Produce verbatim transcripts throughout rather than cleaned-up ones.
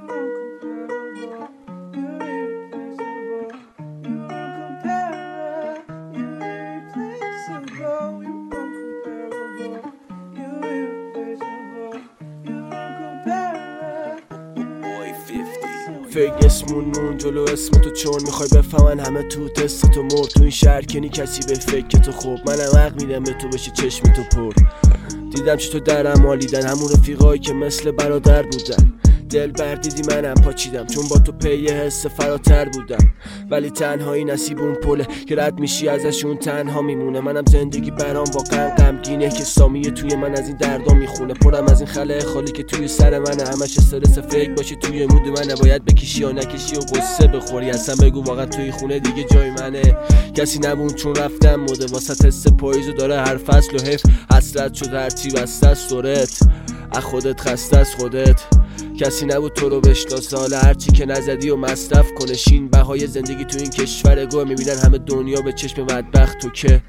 فکر اسمون نون جلو اسم تو چون میخوای بفهمن همه تو تست تو مرد تو این شهر کنی کسی به فکر تو خوب منم حق میدم به تو بشه چشم تو پر دیدم چه تو درم مالیدن همون رفیقایی که مثل برادر بودن دل بردیدی منم پاچیدم چون با تو پی حس فراتر بودم ولی تنهایی نصیب اون پله که رد میشی ازشون تنها میمونه منم زندگی برام واقعا غمگینه که سامیه توی من از این دردا میخونه پرم از این خلأ خالی که توی سر منه همش استرس فکر باشه توی مود منه باید بکشی یا نکشی و قصه بخوری اصلا بگو واقعا توی خونه دیگه جای منه کسی نبود چون رفتم مده واسه حس پاییزو داره هر فصل و حیف حسرت شد هرچی بسته از سرت از خودت خسته از خودت کسی نبود تو رو بشناسه حالا هرچی که نزدی و مصرف کنه شین بهای زندگی تو این کشور گوه میبینن همه دنیا به چشم بدبخت تو که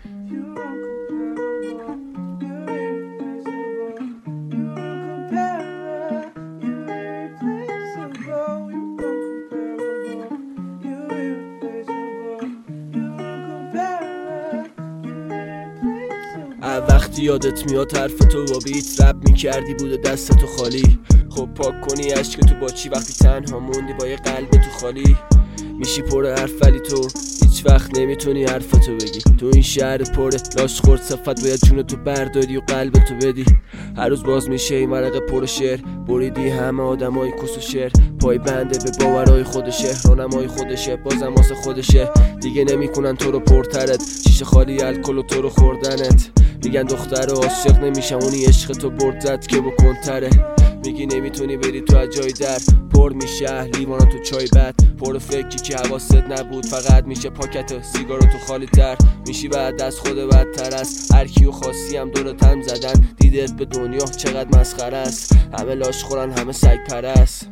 وقتی یادت میاد حرف تو با بیت رپ میکردی بوده دست تو خالی خب پاک کنی عشق تو با چی وقتی تنها موندی با یه قلب تو خالی میشی پر حرف ولی تو هیچ وقت نمیتونی حرفتو بگی تو این شهر پره لاش خورد صفت باید جون تو برداری و قلب تو بدی هر روز باز میشه این مرقه پر شعر بریدی همه آدمای کس و شعر پای بنده به باورای خودشه راهنمای خودشه بازم واسه خودشه دیگه نمیکنن تو رو پرترت شیشه خالی الکل و تو رو خوردنت میگن دختر عاشق نمیشم اونی عشق تو برد زد که بکن تره میگی نمیتونی بری تو از جای در پر میشه لیوانا تو چای بد پر فکری که حواست نبود فقط میشه پاکت سیگارو تو خالی تر میشی بعد از خود بدتر است هر کیو خاصی هم دورت هم زدن دیدت به دنیا چقدر مسخره است همه لاش خورن همه سگ پرست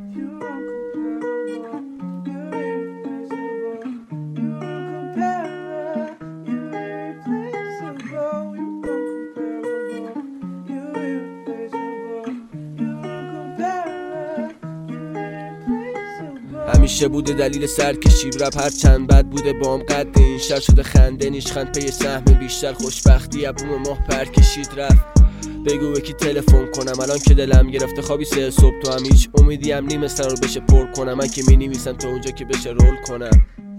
همیشه بوده دلیل سرکشی رپ هر چند بد بوده بام قد این شهر شده خنده نیشخند پی سهم بیشتر خوشبختی ابروم ماه پر کشید رفت بگو به کی تلفن کنم الان که دلم گرفته خوابی سه صبح تو هم هیچ امیدی هم نیم سر رو بشه پر کنم من که می نویسم تو اونجا که بشه رول کنم